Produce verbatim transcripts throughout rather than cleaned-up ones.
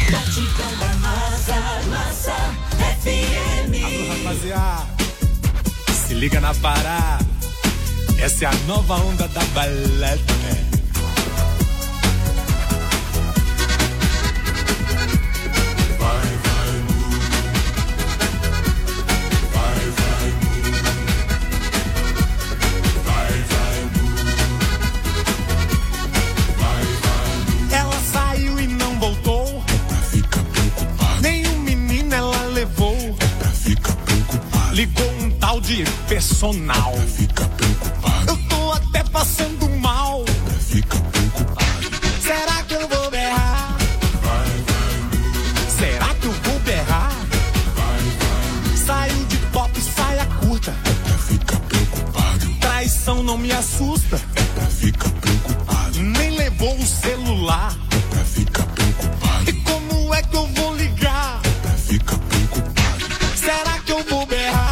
Batidão da Massa, Massa F M. Alô, rapaziada, se liga na parada. Essa é a nova onda da balada. Ligou um tal de personal. Fica preocupado. Eu tô até passando mal. Fica preocupado. Será que eu vou berrar? Vai, vai. Será que eu vou berrar? Vai, vai. Saiu de pop, saia curta. É pra ficar preocupado. Traição não me assusta. É pra ficar preocupado. Nem levou o celular. É pra ficar preocupado. E como é que eu vou ligar? É pra ficar preocupado. Será que eu vou berrar?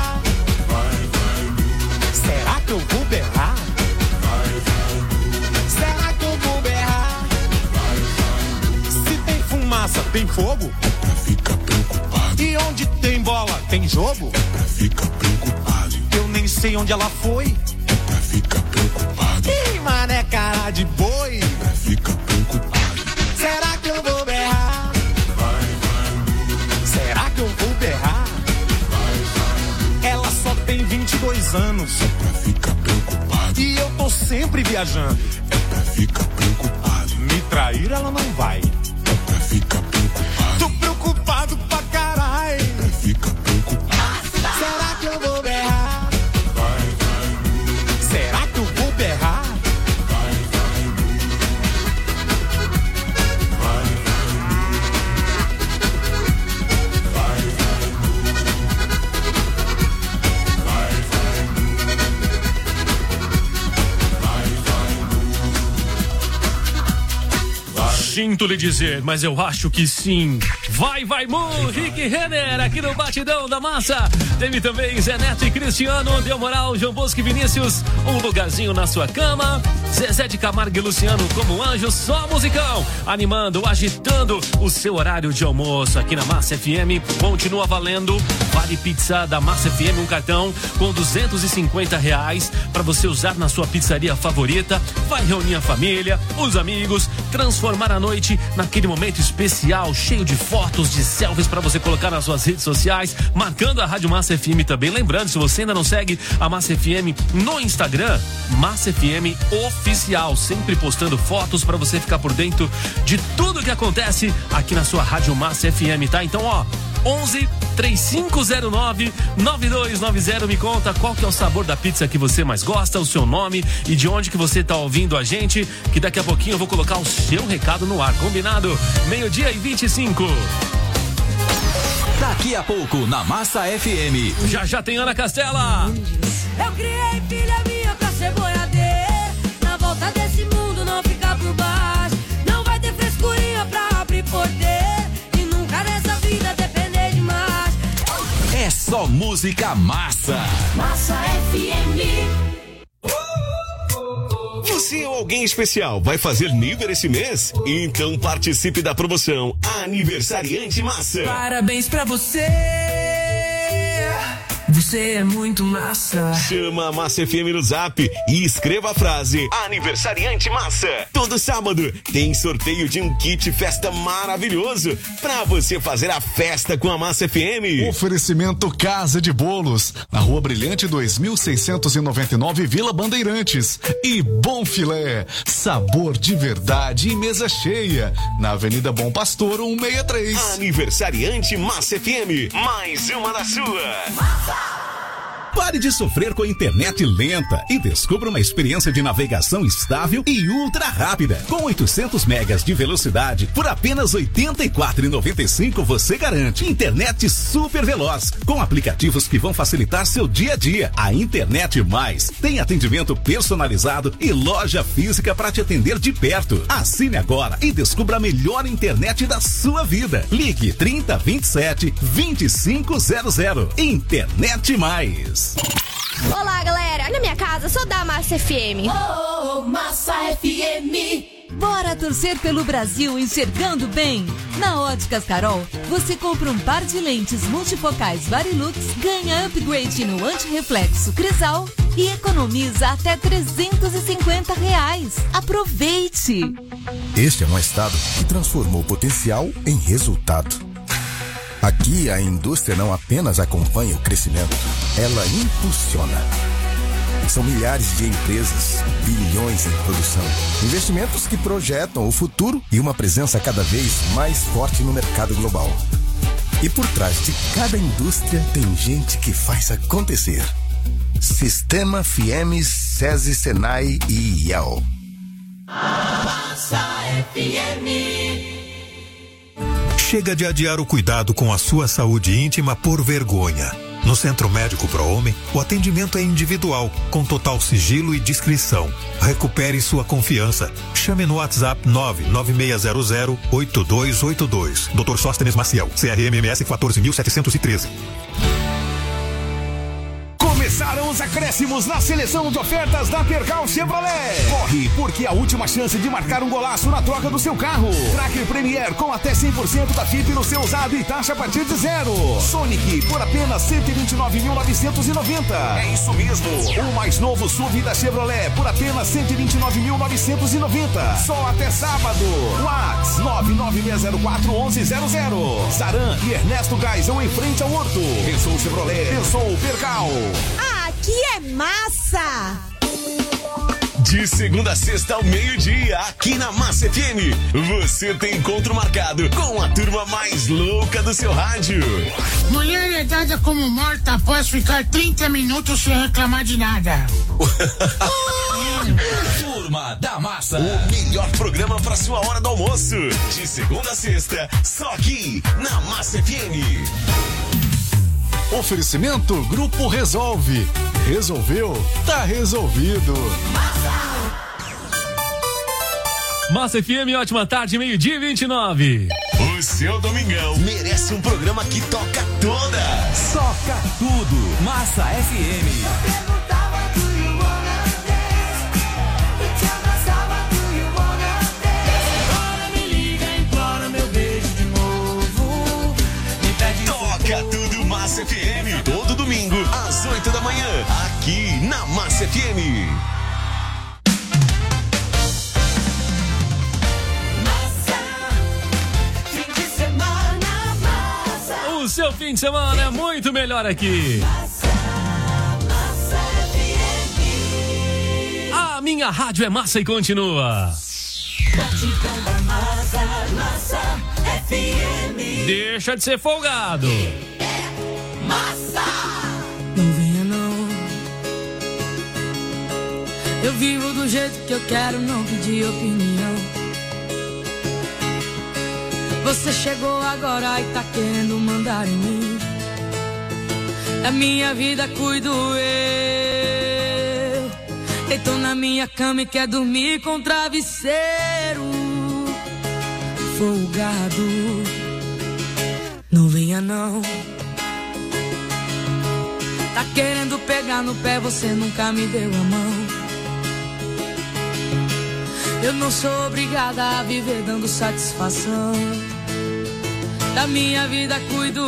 Será que eu vou berrar? Vai, vai. Será que eu vou berrar? Vai, vai. Se tem fumaça, tem fogo? É pra ficar preocupado. E onde tem bola, tem jogo? É pra ficar preocupado. Eu nem sei onde ela foi. É pra ficar preocupado. Ih, mané, cara de boi. É pra ficar preocupado. Será que eu vou berrar? Vai, vai. Será que eu vou berrar? Vai, vai. Ela só tem vinte e dois anos. É pra ficar preocupado. E eu tô sempre viajando. É pra ficar preocupado. Me trair ela não vai. É pra ficar preocupado. Tô preocupado pra caralho. É pra ficar preocupado. Será que eu vou berrar? Vai, vai. Será que eu vou berrar? Vai, vai. Vai, vai. Vai, Sinto lhe dizer, mas eu acho que sim. Vai, vai, Mu, Rick Renner, aqui no Batidão da Massa. Teve também Zé Neto e Cristiano, Deu Moral, João Bosco e Vinícius, Um Lugarzinho na Sua Cama. Zezé de Camargo e Luciano como anjo, só musicão. Animando, agitando o seu horário de almoço aqui na Massa F M. Continua valendo Vale Pizza da Massa F M, um cartão com duzentos e cinquenta reais para você usar na sua pizzaria favorita. Vai reunir a família, os amigos, transformar a noite naquele momento especial, cheio de fotos, de selfies para você colocar nas suas redes sociais, marcando a Rádio Massa F M também. Lembrando, se você ainda não segue a Massa F M no Instagram, Massa F M Oficial, sempre postando fotos para você ficar por dentro de tudo que acontece aqui na sua Rádio Massa F M, tá? Então, ó, onze, três cinco zero nove, nove dois nove zero, me conta qual que é o sabor da pizza que você mais gosta, o seu nome e de onde que você tá ouvindo a gente, que daqui a pouquinho eu vou colocar o seu recado no ar, combinado? Meio-dia e vinte e cinco. Daqui a pouco, na Massa F M. Já já tem Ana Castela. Eu criei filha minha pra ser boiadeira. Na volta desse mundo não fica por baixo. Não vai ter frescurinha pra abrir porteira. E nunca nessa vida depender de mais. É só música massa. Massa F M. Você ou alguém especial vai fazer nível esse mês? Então participe da promoção Aniversariante Massa. Parabéns pra você. Você é muito massa. Chama a Massa F M no Zap e escreva a frase Aniversariante Massa. Todo sábado tem sorteio de um kit festa maravilhoso pra você fazer a festa com a Massa F M. Oferecimento Casa de Bolos, na Rua Brilhante dois mil seiscentos e noventa e nove, Vila Bandeirantes. E Bom Filé, sabor de verdade e mesa cheia, na Avenida Bom Pastor cento e sessenta e três. Aniversariante Massa F M, mais uma da sua. Pare de sofrer com a internet lenta e descubra uma experiência de navegação estável e ultra rápida. Com oitocentos megas de velocidade, por apenas oitenta e quatro reais e noventa e cinco centavos você garante internet super veloz, com aplicativos que vão facilitar seu dia a dia. A Internet Mais tem atendimento personalizado e loja física para te atender de perto. Assine agora e descubra a melhor internet da sua vida. Ligue trinta, vinte e sete, vinte e cinco zero zero. Internet Mais. Olá, galera. Na minha casa sou da Massa F M. Oh, Massa F M. Bora torcer pelo Brasil enxergando bem? Na Óticas Carol, você compra um par de lentes multifocais Varilux, ganha upgrade no antirreflexo Crisal e economiza até trezentos e cinquenta reais. Aproveite! Este é um estado que transformou potencial em resultado. Aqui a indústria não apenas acompanha o crescimento, ela impulsiona. São milhares de empresas, bilhões em produção, investimentos que projetam o futuro e uma presença cada vez mais forte no mercado global. E por trás de cada indústria tem gente que faz acontecer. Sistema Fiemes, SESI, Senai e I E L. Massa F M. Chega de adiar o cuidado com a sua saúde íntima por vergonha. No Centro Médico ProHomem, o atendimento é individual, com total sigilo e discrição. Recupere sua confiança. Chame no WhatsApp nove nove seis zero zero oito dois oito dois. doutor Sóstenes Maciel, C R M M S quatorze mil setecentos e treze. Começaram os acréscimos na seleção de ofertas da Percal Chevrolet. Corre, porque é a última chance de marcar um golaço na troca do seu carro. Tracker Premier com até cem por cento da F I P no seu usado e taxa a partir de zero. Sonic por apenas cento e vinte e nove mil novecentos e noventa. É isso mesmo. O mais novo S U V da Chevrolet por apenas cento e vinte e nove mil novecentos e noventa. Só até sábado. WhatsApp nove nove seis zero quatro um um zero zero. Saran e Ernesto Gaisão em frente ao Horto. Pensou Chevrolet, pensou Percal. Aqui é massa! De segunda a sexta ao meio-dia, aqui na Massa F M, você tem encontro marcado com a turma mais louca do seu rádio. Mulher é dada como morta após ficar trinta minutos sem reclamar de nada. Turma da Massa. O melhor programa para sua hora do almoço. De segunda a sexta, só aqui na Massa F M. Oferecimento Grupo Resolve. Resolveu? Tá resolvido. Massa F M, ótima tarde, meio-dia e vinte e nove. O seu domingão merece um programa que toca todas. Toca tudo. Massa F M. Toca tudo Massa F M, todo domingo, às oito da manhã, aqui na Massa F M. Massa, fim de semana, massa. O seu fim de semana é muito melhor aqui. Massa, Massa F M. A minha rádio é massa e continua. Batidão da massa, Massa F M. Deixa de ser folgado. É massa. Não venha não. Eu vivo do jeito que eu quero, não pedi opinião. Você chegou agora e tá querendo mandar em mim. Da minha vida cuido eu. Deitou na minha cama e quer dormir com travesseiro folgado. Não venha não. Tá querendo pegar no pé, você nunca me deu a mão. Eu não sou obrigada a viver dando satisfação. Da minha vida cuido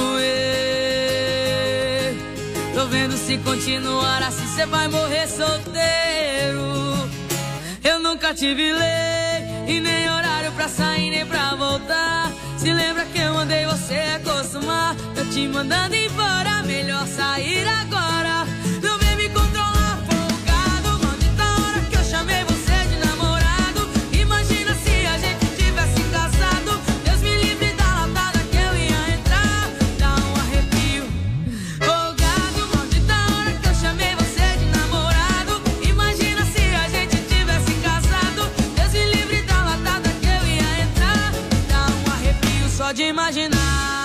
eu. Tô vendo se continuar assim cê vai morrer solteiro. Eu nunca tive lei e nem horário pra sair nem pra voltar. Se lembra que eu mandei você acostumar. Tô te mandando embora, melhor sair agora. Não vem me controlar, folgado. Maldita hora que eu chamei você de namorado. Imagina se a gente tivesse casado. Deus me livre da latada que eu ia entrar. Dá um arrepio, folgado. Maldita hora que eu chamei você de namorado. Imagina se a gente tivesse casado. Deus me livre da latada que eu ia entrar. Dá um arrepio só de imaginar.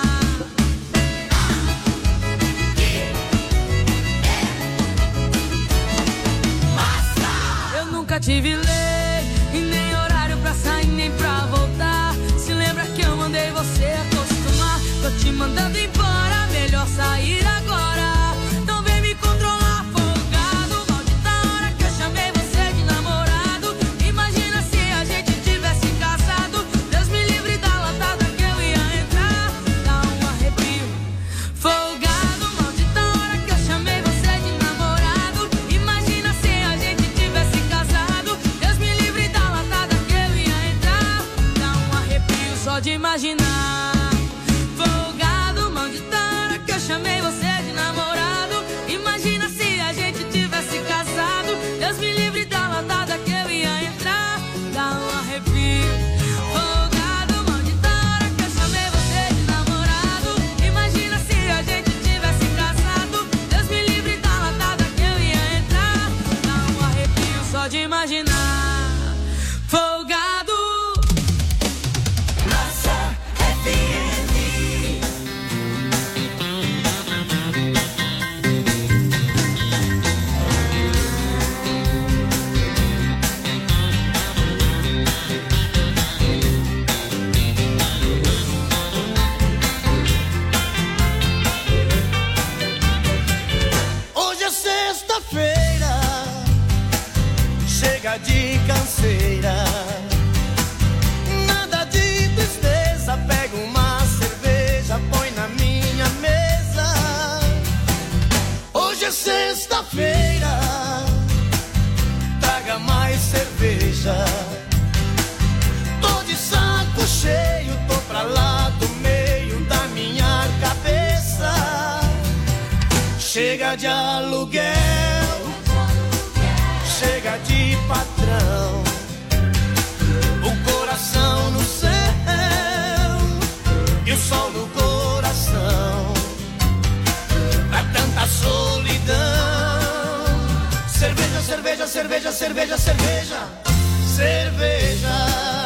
Nunca tive lei e nem horário pra sair nem pra voltar. Se lembra que eu mandei você acostumar. Tô te mandando embora, melhor sair agora. Não vem me controlar, folgado. Maldita hora que eu chamei você de namorado. Imagina se a gente tivesse imaginar. Folgado, maldita, que eu chamei você de namorado. Imagina se a gente tivesse casado. Deus me livre da latada que eu ia entrar. Dá um arrepio. Folgado, maldita, que eu chamei você de namorado. Imagina se a gente tivesse casado. Deus me livre da latada que eu ia entrar. Dá um arrepio só de imaginar. Folgado. Massa F M. Hoje é sexta-feira, chega de canseira, nada de tristeza. Pega uma cerveja, põe na minha mesa. Hoje é sexta-feira, traga mais cerveja. Tô de saco cheio, tô pra lá do meio da minha cabeça. Chega de aluguel, chega de patrão, o coração no céu e o sol no coração. Pra tanta solidão. Cerveja, cerveja, cerveja, cerveja, cerveja, cerveja.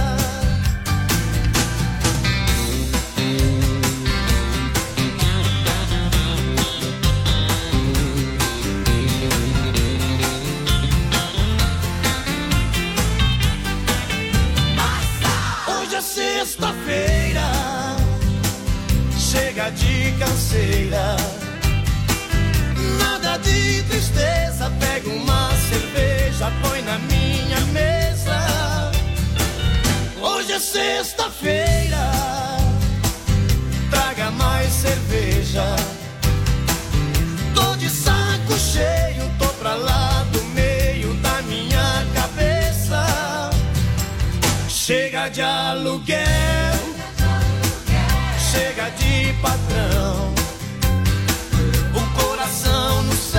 Hoje é sexta-feira, chega de canseira, nada de tristeza. Pega uma cerveja, põe na minha mesa. Hoje é sexta-feira, traga mais cerveja. Tô de saco cheio, tô pra lá do meio da minha cabeça. Chega de aluguel, chega de patrão, o coração no céu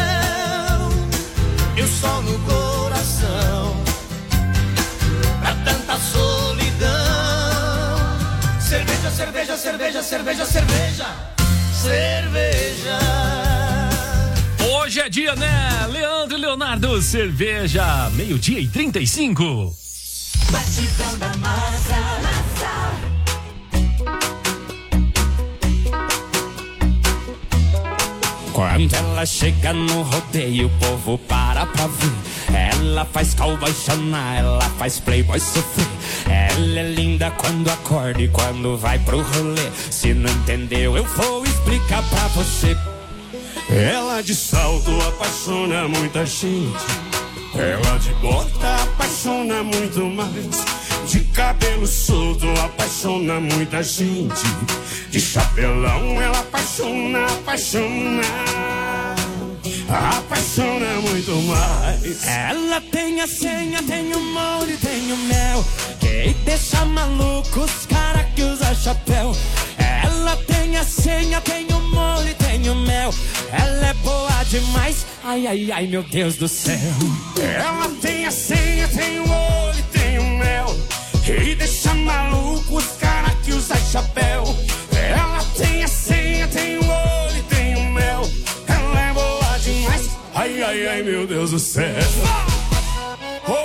e o sol no coração. Pra tanta solidão. Cerveja, cerveja, cerveja, cerveja, cerveja, cerveja. Hoje é dia, né? Leandro e Leonardo, cerveja, meio-dia e trinta e cinco. Batidão da massa, massa. Quando ela chega no rodeio, o povo para pra ver. Ela faz cowboy chorar, ela faz playboy sofrer. Ela é linda quando acorda e quando vai pro rolê. Se não entendeu, eu vou explicar pra você. Ela de salto apaixona muita gente. Ela de bota apaixona muito mais. De cabelo solto apaixona muita gente. De chapelão ela apaixona, apaixona, apaixona muito mais. Ela tem a senha, tem o molde, tem o mel, que deixa maluco os cara que usa chapéu. Ela tem a senha, tem o molde, tem o mel. Ela é boa demais, ai, ai, ai, meu Deus do céu. Ela tem a senha, tem o molde, tem o mel, e deixa maluco os cara que usa chapéu. Ela tem a senha, tem o olho, tem o mel. Ela é boa demais, ai, ai, ai, meu Deus do céu. Oi!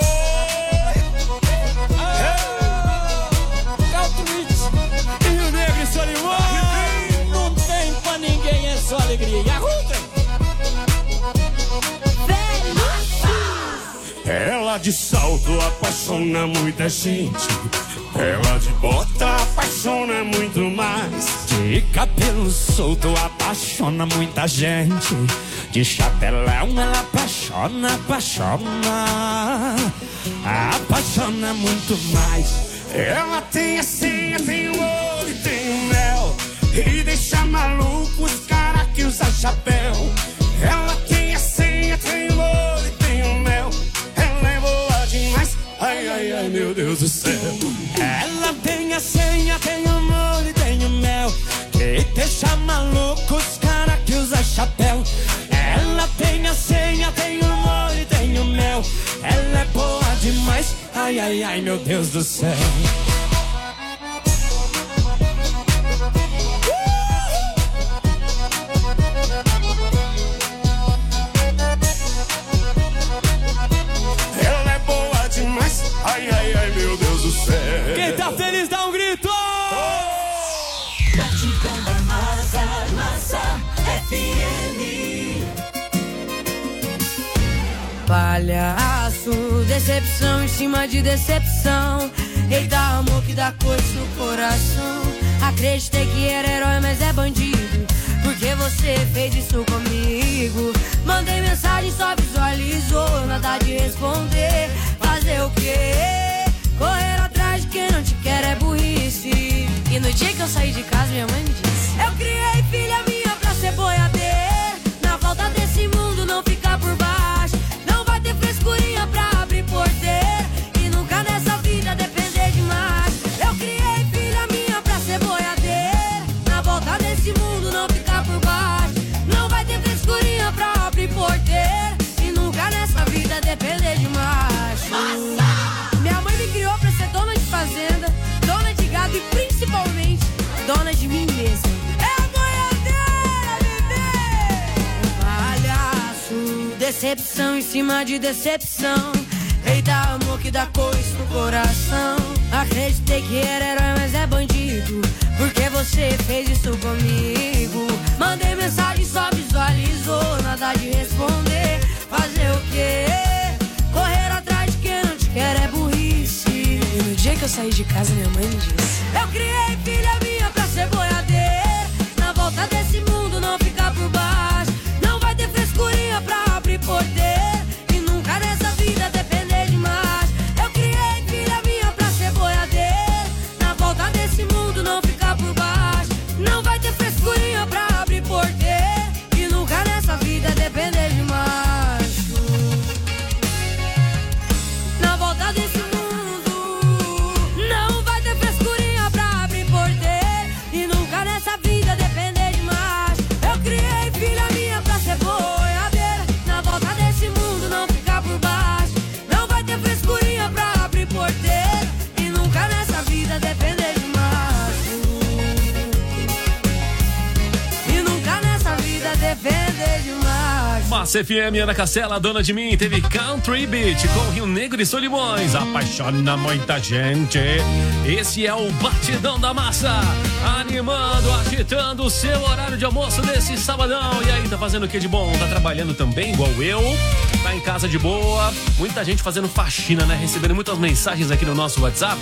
Caltwitch e o Negro e Solimão. Não tem pra ninguém, é só alegria. E arruntem! Ela de salto apaixona muita gente. Ela de bota apaixona muito mais. De cabelo solto apaixona muita gente. De chapelão ela apaixona, apaixona, apaixona muito mais. Ela tem a senha, tem o olho, tem o mel, e deixa maluco os cara que usa chapéu. Ela tem a senha, tem o olho, tem o mel. Ela é boa demais, ai, ai, ai, meu Deus do céu. Ela tem a senha, tem o Ai, ai, ai, meu Deus do céu. Ela é boa demais. Ai, ai, ai, meu Deus do céu. Quem tá feliz dá um grito. Batidão da Massa, Massa F M. Palhaço, decepção em cima de decepção. Eita, amor que dá coisa no coração. Acreditei que era herói, mas é bandido. Porque você fez isso comigo. Mandei mensagem, só visualizou. Nada de responder. Fazer o quê? Correr atrás de quem não te quer é burrice. E no dia que eu saí de casa, minha mãe me disse: eu criei filha minha pra ser boiadeira. Na volta desse mundo não ficar por baixo. Não vai ter frescurinha pra abrir porteira. E nunca nessa vida depender demais. Eu criei filha minha pra ser boiadeira. Na volta desse mundo não ficar por baixo. Não vai ter frescurinha pra abrir porteira. E nunca nessa vida depender demais. Minha mãe me criou pra ser dona de fazenda, dona de gado e principalmente dona de mim mesma. É a boiadeira, bebê! Palhaço, decepção em cima de decepção. Eita, amor que dá coisa no coração. Acreditei que era herói, mas é bandido. Porque você fez isso comigo. Mandei mensagem, só visualizou. Nada de responder. Fazer o quê? Correr atrás de quem não te quer é burrice. E no dia que eu saí de casa, minha mãe me disse: eu criei filha minha pra ser boiadeira. Na volta desse mundo não ficar por baixo. Não vai ter frescurinha pra abrir porteira. E nunca nessa vida depender demais. Eu criei filha minha pra ser boiadeira. Na volta desse mundo não ficar por baixo. Não vai ter frescurinha pra abrir porteira. E nunca nessa vida depender demais. Na volta desse mundo não vai ter frescurinha pra abrir porteira. E nunca nessa vida depender demais. Eu criei filha minha pra ser boiadeira. Na volta desse mundo não ficar por baixo. Não vai ter frescurinha pra abrir porteira. E nunca nessa vida depender demais. E nunca nessa vida depender demais. Massa F M, Ana Castela, dona de mim, teve Country Beat com Rio Negro e Solimões. Apaixona muita gente. Esse é o Batidão da Massa, animando, agitando o seu horário de almoço desse sabadão. E aí, tá fazendo o que de bom? Tá trabalhando também, igual eu? Tá em casa de boa? Muita gente fazendo faxina, né? Recebendo muitas mensagens aqui no nosso WhatsApp.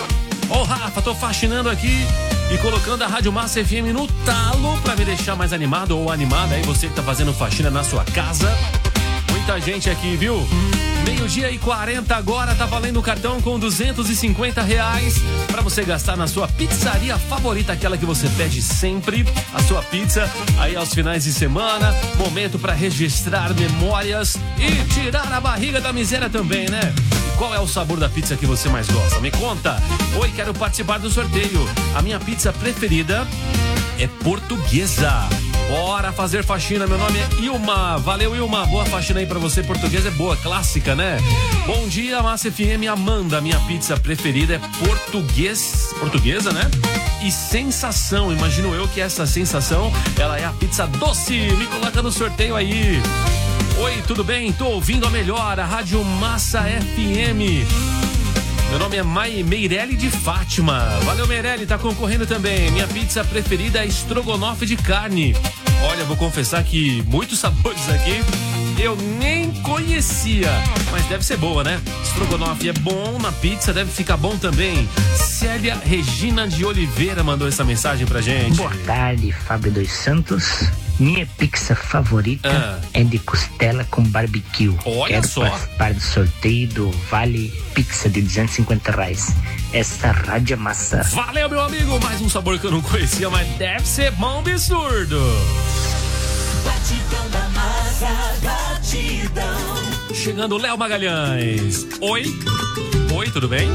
Ô, oh, Rafa, tô faxinando aqui e colocando a Rádio Massa F M no talo pra me deixar mais animado ou animada. Aí você que tá fazendo faxina na sua casa. Muita gente aqui, viu? Meio-dia e quarenta agora, tá valendo o cartão com duzentos e cinquenta reais pra você gastar na sua pizzaria favorita, aquela que você pede sempre, a sua pizza, aí aos finais de semana, momento pra registrar memórias e tirar a barriga da miséria também, né? E qual é o sabor da pizza que você mais gosta? Me conta! Oi, quero participar do sorteio. A minha pizza preferida é portuguesa. Bora fazer faxina, meu nome é Ilma. Valeu, Ilma, boa faxina aí pra você. Portuguesa é boa, clássica, né? Bom dia, Massa F M. Amanda, minha pizza preferida é português, portuguesa, né? E sensação, imagino eu que essa sensação, ela é a pizza doce. Me coloca no sorteio aí. Oi, tudo bem? Tô ouvindo a melhor, a Rádio Massa F M. Meu nome é Mai Meirelli de Fátima. Valeu, Meirelli, tá concorrendo também. Minha pizza preferida é estrogonofe de carne. Olha, vou confessar que muitos sabores aqui eu nem conhecia, mas deve ser boa, né? Estrogonofe é bom, na pizza deve ficar bom também. Célia Regina de Oliveira mandou essa mensagem pra gente. Boa tarde, Fábio dos Santos. Minha pizza favorita ah. é de costela com barbecue. Olha Quero só. participar do sorteio do Vale Pizza de duzentos e cinquenta reais. Essa rádio é massa. Valeu, meu amigo. Mais um sabor que eu não conhecia, mas deve ser bom absurdo. Batidão da Massa, batidão. Chegando Léo Magalhães. Oi. Oi, tudo bem?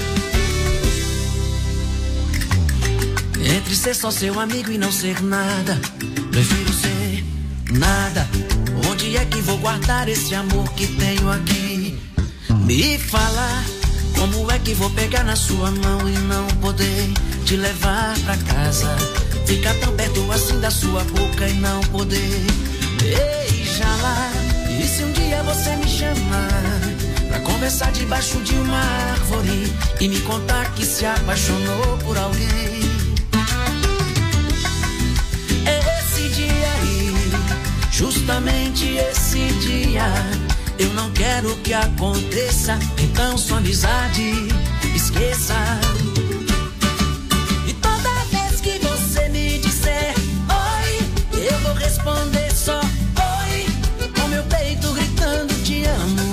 Entre ser só seu amigo e não ser nada, prefiro ser nada. Onde é que vou guardar esse amor que tenho aqui? Me falar Como é que vou pegar na sua mão e não poder te levar pra casa? Ficar tão perto assim da sua boca e não poder beijá-la. E se um dia você me chamar pra conversar debaixo de uma árvore e me contar que se apaixonou por alguém, esse dia aí, justamente esse dia, eu não quero que aconteça. Então sua amizade esqueça. E toda vez que você me disser oi, eu vou responder só oi, com meu peito gritando te amo.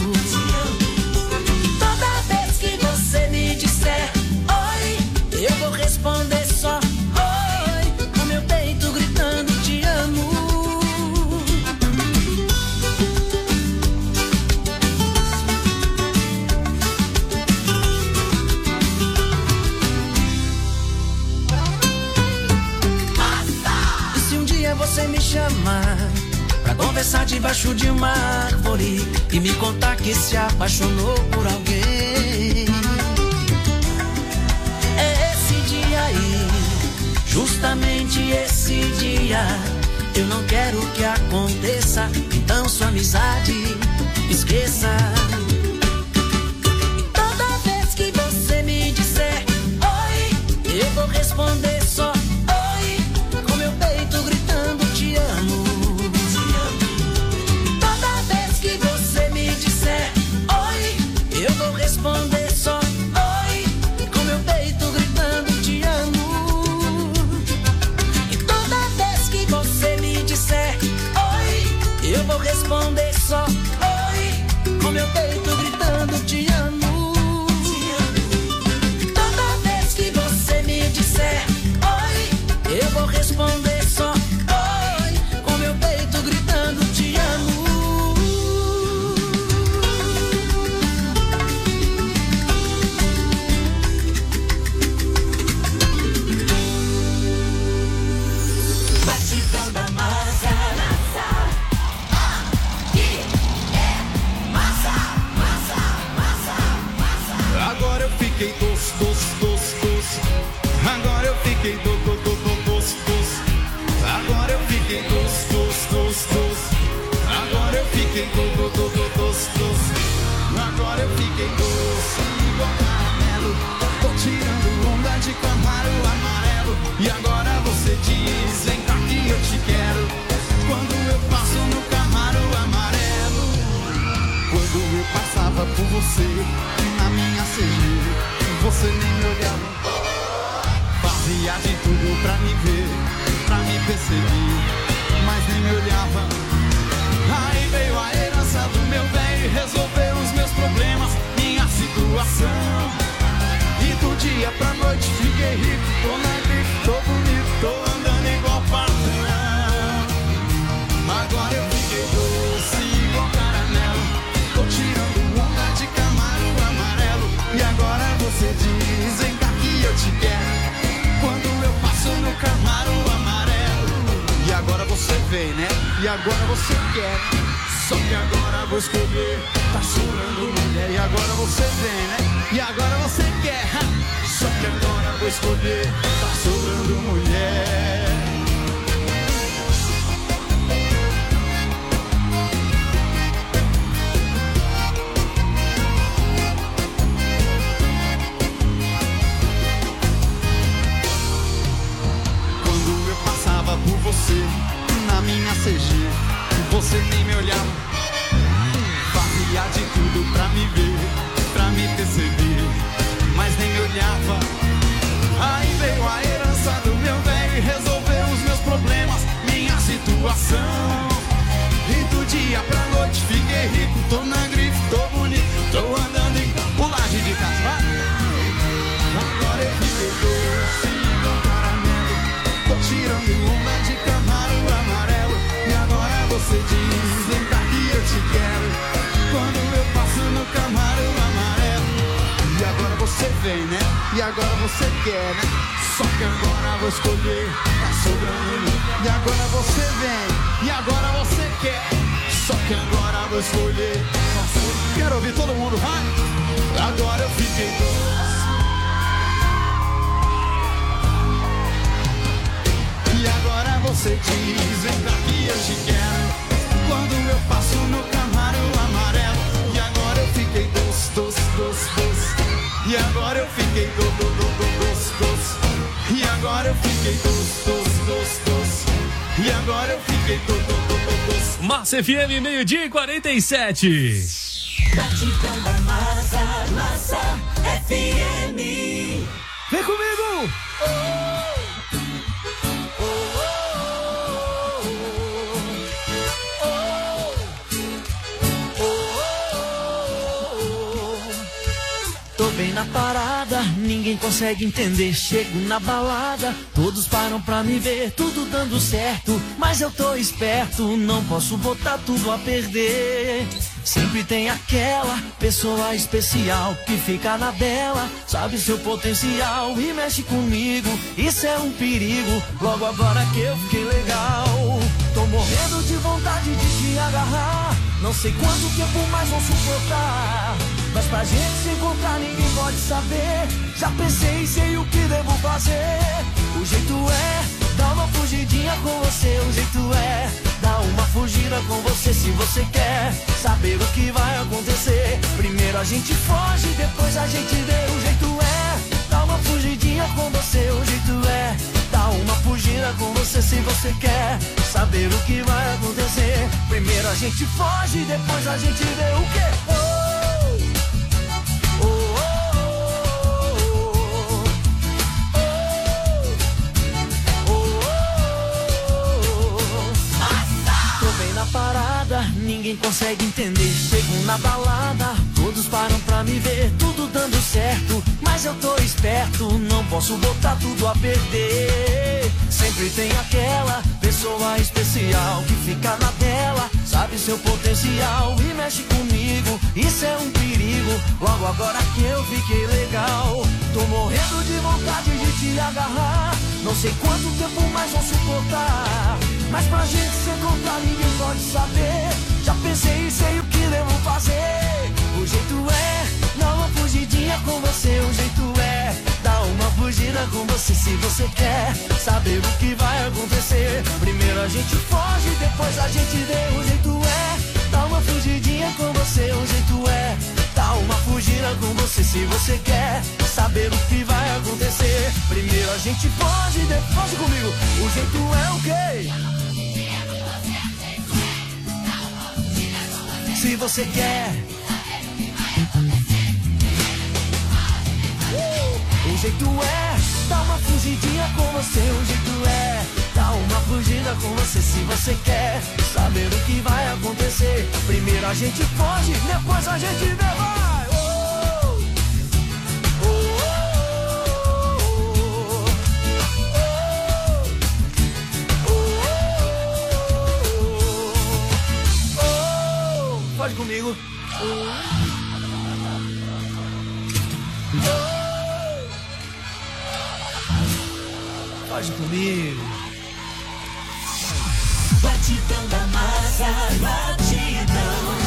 E toda vez que você me disser oi, eu vou responder só oi, com meu peito gritando te amo. Você me chamar pra conversar debaixo de uma árvore e me contar que se apaixonou por alguém, é esse dia aí, justamente esse dia, eu não quero que aconteça. Então sua amizade esqueça. E toda vez que você me disser oi, eu vou responder só oi, com meu peito gritando te amo. Toda vez que você me disser oi, eu vou responder só oi, com meu peito gritando te amo. E toda vez que você me disser oi, eu vou responder só oi, com meu peito gritando te amo. E toda vez que você me disser oi, eu vou responder só oi, com meu peito gritando te amo. Batidão da massa, massa. Aqui é massa, massa, massa, massa. Agora eu fiquei doce, doce, doce, doce. Agora eu fiquei doce, doce, doce, doce, doce. Agora eu fiquei doce, doce, doce, doce. Agora eu fiquei doce, doce, doce, doce, doce. Agora eu fiquei doce igual caramelo. Tô tirando onda de camaro amarelo. E agora você diz, vem cá que eu te quero. Quando eu passo no camaro amarelo. Quando eu passava por você na minha C G, você nem me olhava. Fazia de tudo pra me ver, pra me perceber, mas nem me olhava. Aí veio a herança do meu velho e resolveu os meus problemas, minha situação. E do dia pra noite fiquei rico, tô na grife, tô bonito, tô andando igual patrão. Agora eu fiquei doce igual caramelo. Tô tirando onda de camaro amarelo. E agora você diz, vem cá que eu te quero. Quando eu passo no camaro amarelo. E agora você vem, né? E agora você quer. Só que agora vou escolher. Tá sobrando mulher. E agora você vem, né? E agora você quer. Só que agora vou escolher. Tá sobrando mulher. Por você, na minha C G, você nem me olhava. Fazia de tudo pra me ver, pra me perceber, mas nem me olhava. Aí veio a herança do meu velho e resolveu os meus problemas, minha situação. E do dia pra noite fiquei rico, tô na grife, tô bonito, tô andando em pulagem de casa. Agora eu fiquei doce igual caramelo. Tô tirando onda de camaro amarelo. E agora você diz, vem cá que eu te quero. Quando eu passo no camaro amarelo. E agora você vem, né? E agora você quer, né? Só que agora vou escolher, tá sobrando. E agora você vem, e agora você quer. Só que agora vou escolher, tá sobrando. Quero ouvir todo mundo, vai! Agora eu fiquei doce. E agora você diz, vem cá que eu te quero. Quando eu passo no Camaro amarelo. E agora eu fiquei doce, doce, doce, doce. E agora eu fiquei doce, doce, doce, doce. E agora eu fiquei doce, doce, doce, doce. E agora eu fiquei doce, doce, doce. Massa F M, meio-dia e quarenta e sete. Batidão da Massa, Massa F M. Vem comigo! Oh. Tô bem na parada, ninguém consegue entender. Chego na balada, todos param pra me ver. Tudo dando certo, mas eu tô esperto. Não posso botar tudo a perder. Sempre tem aquela pessoa especial que fica na dela, sabe seu potencial e mexe comigo. Isso é um perigo, logo agora que eu fiquei legal. Tô morrendo de vontade de te agarrar. Não sei quanto tempo mais vou suportar, mas pra gente se encontrar ninguém pode saber. Já pensei e sei o que devo fazer. O jeito é dar uma fugidinha com você. O jeito é dar uma fugida com você. Se você quer saber o que vai acontecer, primeiro a gente foge, depois a gente vê. O jeito é dar uma fugidinha com você. O jeito é dar uma fugida com você. Se você quer saber o que vai acontecer, primeiro a gente foge, depois a gente vê o quê? Oh! Parada, ninguém consegue entender. Chego na balada, todos param pra me ver. Tudo dando certo, mas eu tô esperto. Não posso botar tudo a perder. Sempre tem aquela pessoa especial que fica na tela, sabe seu potencial e mexe comigo. Isso é um perigo, logo agora que eu fiquei legal. Tô morrendo de vontade de te agarrar. Não sei quanto tempo mais vou suportar, mas pra gente se encontrar ninguém pode saber. Já pensei e sei o que devo fazer. O jeito é dar uma fugidinha com você. O jeito é dar uma fugida com você. Se você quer saber o que vai acontecer, primeiro a gente foge, depois a gente vê. O jeito é dar uma fugidinha com você. O jeito é dar uma fugida com você. Se você quer saber o que vai acontecer, primeiro a gente foge, depois comigo. O jeito é o quê? Se você quer, uh, o jeito é dar uma fugidinha com você. O jeito é dar uma fugida com você. Se você quer saber o que vai acontecer, primeiro a gente foge, depois a gente vê, vai! Oh, oh, oh, oh, oh. Pode comigo. Pode comigo. Batidão da Massa, batidão.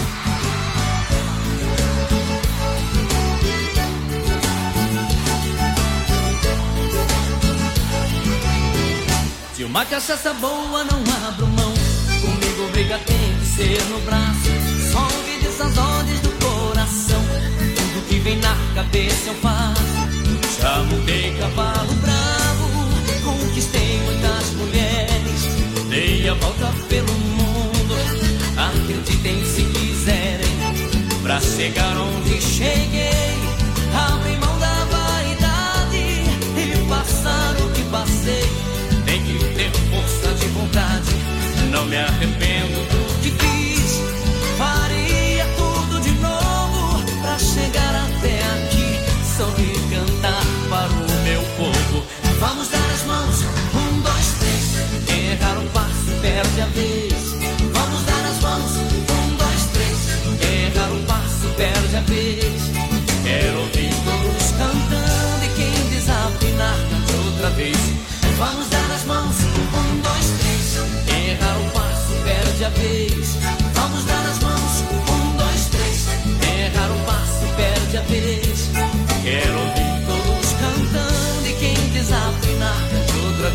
Se uma cachaça boa não abro mão, comigo briga tem que ser no braço. Só ouvir essas ordens do coração, tudo que vem na cabeça eu faço. Já montei cavalo bravo, conquistei muitas mulheres, dei a volta pelo mundo, acreditem se quiserem. Pra chegar onde cheguei, abri mão da vaidade e passar o que passei. Tem que ter força de vontade, não me arrependo do que fiz. Faria tudo de novo pra chegar até aqui. Sorrir e cantar para o meu povo. Vamos dar as mãos, um, dois, três. Quem errar um passo perde a vez. Vamos dar as mãos, um, dois, três. Quem errar um passo perde a vez. Quero ouvir todos cantando e quem desafinar cante outra vez. Vamos dar as mãos, um, dois, três. Quem errar um passo perde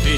vez.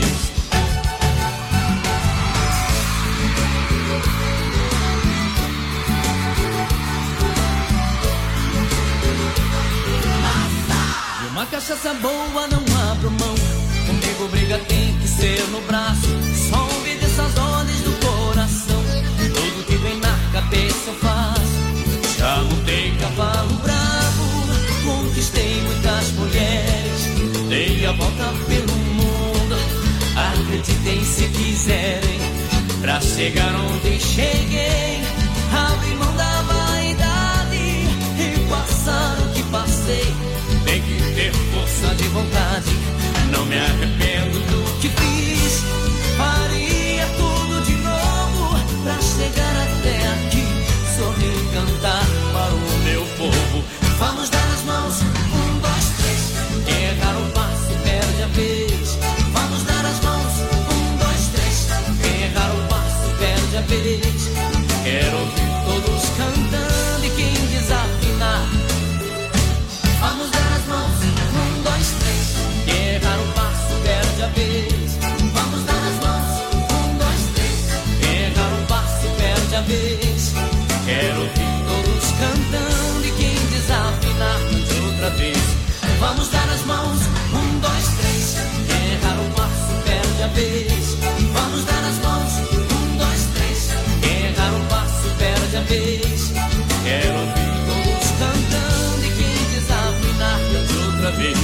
De uma cachaça boa não abro mão. Comigo briga tem que ser no braço. Só obedeço as ordens do coração. Tudo que vem na cabeça eu faço. Já montei cavalo bravo. Conquistei muitas mulheres. Dei a volta pelo mundo. Acreditem se quiserem. Pra chegar onde cheguei, abri mão da vaidade e passar o que passei. Tem que ter força de vontade. Não me arrependo do que fiz. Faria tudo de novo pra chegar até aqui. Sorrir e cantar para o meu povo. Vamos dar as mãos, um, dois, três. Quem errar o passo perde a vez. Vamos dar as mãos, um, dois, três. Quem errar o passo perde a vez. Quero ouvir todos cantando e quem desafinar. Vamos dar as mãos, um, dois, três. Quem errar o passo perde a vez. Vamos dar as mãos, um, dois, três. Quem errar o passo perde a vez. Quero ouvir todos cantando e quem desafinar cante outra vez. Vamos dar as mãos, um, dois, três. Quem errar o passo perde a vez. Vamos dar as mãos, um, dois, três. Quem errar o passo perde a vez. Quero ouvir todos cantando e quem desafinar cante outra vez.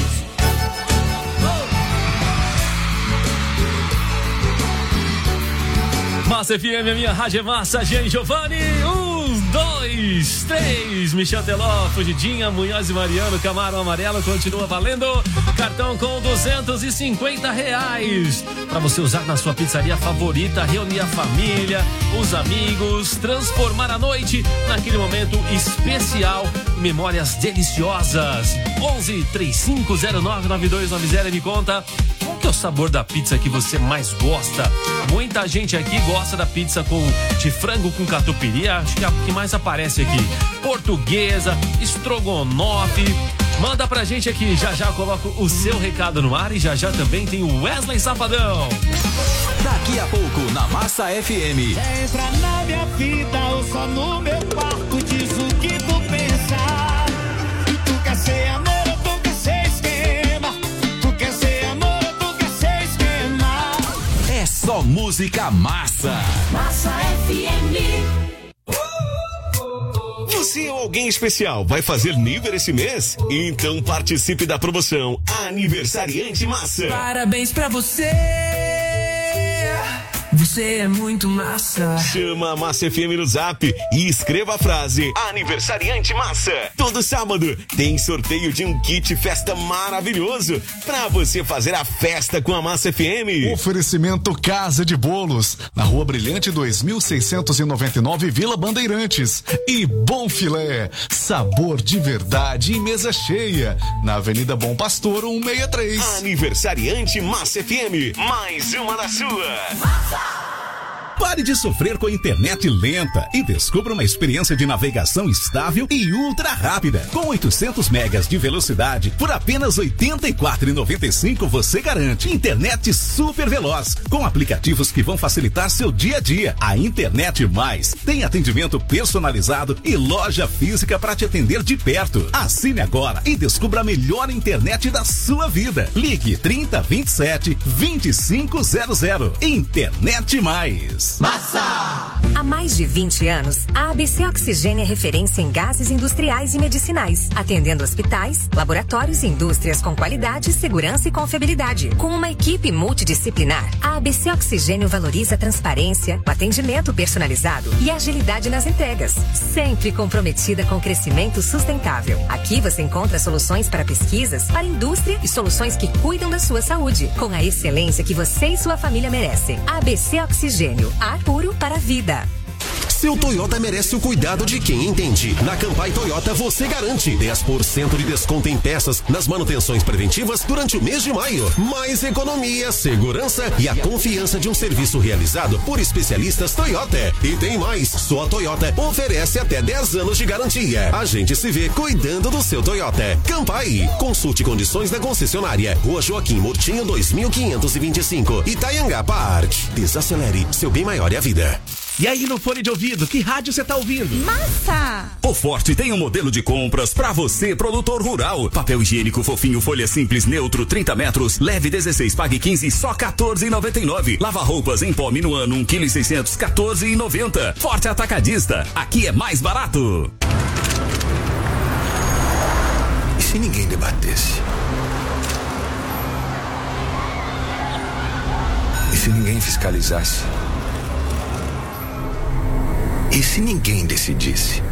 Massa F M, a minha rádio é massa, Jean Giovanni. Um, dois, três. Michel Teló, Fugidinha, Munhoz e Mariano, Camaro Amarelo, continua valendo. Cartão com duzentos e cinquenta reais. Pra você usar na sua pizzaria favorita, reunir a família, os amigos, transformar a noite naquele momento especial. Memórias deliciosas. onze, trinta e cinco, zero nove, nove dois nove zero. Me conta, qual que é o sabor da pizza que você mais gosta? Muita gente aqui gosta da pizza com, de frango com catupiry, acho que é a que mais aparece aqui. Portuguesa, estrogonofe. Manda pra gente aqui, já já eu coloco o seu recado no ar e já já também tem o Wesley Safadão. Daqui a pouco na Massa F M. Entra na minha vida ou só no meu quarto, diz o que tu pensa. Tu quer ser amor ou tu quer ser esquema? Tu quer ser amor ou tu quer ser esquema? É só música massa. Massa F M. Você ou alguém especial vai fazer nível esse mês? Então participe da promoção Aniversariante Massa. Parabéns pra você. Você é muito massa. Chama a Massa F M no Zap e escreva a frase Aniversariante Massa. Todo sábado tem sorteio de um kit festa maravilhoso pra você fazer a festa com a Massa F M. Oferecimento Casa de Bolos, na Rua Brilhante dois mil seiscentos e noventa e nove, Vila Bandeirantes. E Bom Filé, sabor de verdade e mesa cheia, na Avenida Bom Pastor cento e sessenta e três. Aniversariante Massa F M, mais uma da sua. Pare de sofrer com a internet lenta e descubra uma experiência de navegação estável e ultra rápida. Com oitocentos megas de velocidade por apenas oitenta e quatro reais e noventa e cinco centavos você garante internet super veloz, com aplicativos que vão facilitar seu dia a dia. A Internet Mais tem atendimento personalizado e loja física para te atender de perto. Assine agora e descubra a melhor internet da sua vida. Ligue trinta, vinte e sete, vinte e cinco zero zero. Internet Mais. Massa! Há mais de vinte anos, a A B C Oxigênio é referência em gases industriais e medicinais, atendendo hospitais, laboratórios e indústrias com qualidade, segurança e confiabilidade. Com uma equipe multidisciplinar, a A B C Oxigênio valoriza a transparência, o atendimento personalizado e a agilidade nas entregas, sempre comprometida com o crescimento sustentável. Aqui você encontra soluções para pesquisas, para indústria e soluções que cuidam da sua saúde, com a excelência que você e sua família merecem. A B C Oxigênio, ar puro para a vida. Seu Toyota merece o cuidado de quem entende. Na Campai Toyota você garante dez por cento de desconto em peças nas manutenções preventivas durante o mês de maio. Mais economia, segurança e a confiança de um serviço realizado por especialistas Toyota. E tem mais, só a Toyota oferece até dez anos de garantia. A gente se vê cuidando do seu Toyota. Campai, consulte condições da concessionária. Rua Joaquim Murtinho dois mil quinhentos e vinte e cinco, Itaianga Park. Desacelere, seu bem maior é a vida. E aí no fone de ouvido, que rádio você tá ouvindo? Massa! O Forte tem um modelo de compras pra você, produtor rural. Papel higiênico fofinho, folha simples, neutro, trinta metros, leve dezesseis, pague quinze, só quatorze reais e noventa e nove. Lava roupas em pó Minuano, um quilo e seiscentos, quatorze reais e noventa. Forte Atacadista, aqui é mais barato. E se ninguém debatesse? E se ninguém fiscalizasse? E se ninguém decidisse?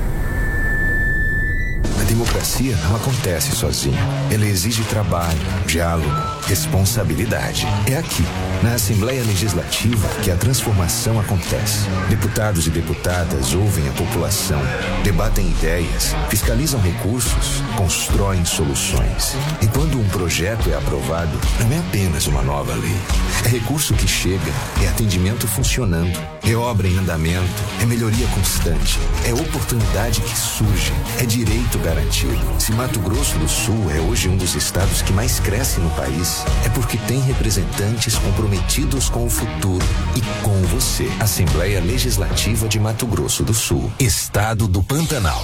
A democracia não acontece sozinha. Ela exige trabalho, diálogo, responsabilidade. É aqui, na Assembleia Legislativa, que a transformação acontece. Deputados e deputadas ouvem a população, debatem ideias, fiscalizam recursos, constroem soluções. E quando um projeto é aprovado, não é apenas uma nova lei. É recurso que chega, é atendimento funcionando, é obra em andamento, é melhoria constante, é oportunidade que surge, é direito garantido. Se Mato Grosso do Sul é hoje um dos estados que mais cresce no país, é porque tem representantes comprometidos com o futuro e com você. Assembleia Legislativa de Mato Grosso do Sul, Estado do Pantanal.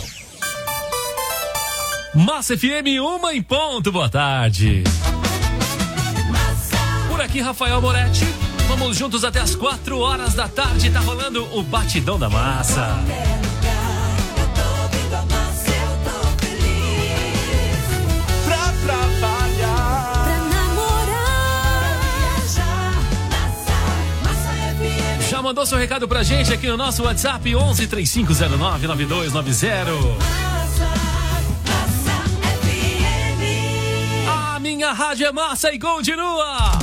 Massa F M, uma em ponto, boa tarde. Por aqui, Rafael Moretti. Vamos juntos até as quatro horas da tarde. Tá rolando o Batidão da Massa. Pra trabalhar, pra namorar, Já mandou seu recado pra gente aqui no nosso WhatsApp onze, três cinco zero nove, nove dois nove zero. A minha rádio é massa e continua.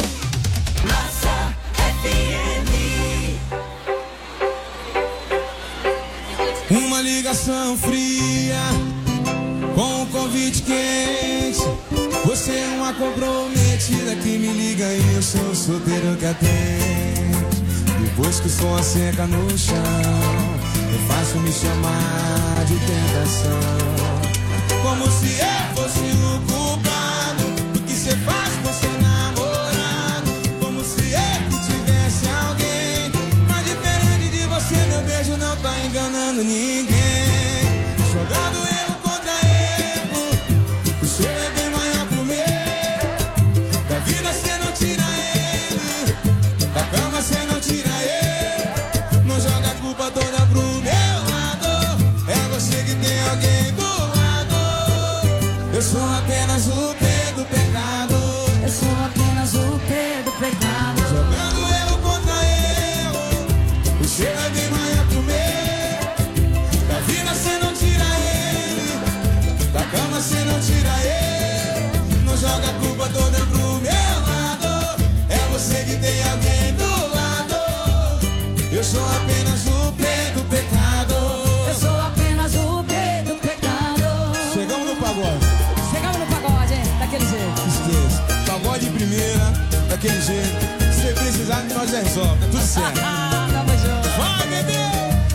Uma ligação fria com um convite quente. Você é uma comprometida que me liga e eu sou o solteiro que atende. Depois que o som seca no chão, eu faço me chamar de tentação. Como se eu fosse o culpado do que você faz com seu namorado. Como se eu que tivesse alguém. Mas diferente de você, meu beijo não tá enganando ninguém. Jogando erro contra erro, o seu é bem maior pro meu. Da vida cê não tira ele, da cama cê não tira ele. Não joga a culpa toda pro meu lado. É você que tem alguém do lado. Eu sou apenas o P do pecado. eu sou apenas o P do pecado. Jogando erro contra erro, o seu é bem maior pro meu. Da vida cê não tira ele, da cama cê não tira ele. Não joga a culpa toda pro meu lado. É você que tem alguém do lado. Eu sou apenas o P do pecado. Eu sou apenas o P do pecado. Chegamos no pagode. Chegamos no pagode, hein? Daquele jeito. Esqueça. Pagode de primeira, daquele jeito. Se precisar, nós já resolve. Tá tudo certo. Tamo junto. Vai, bebê!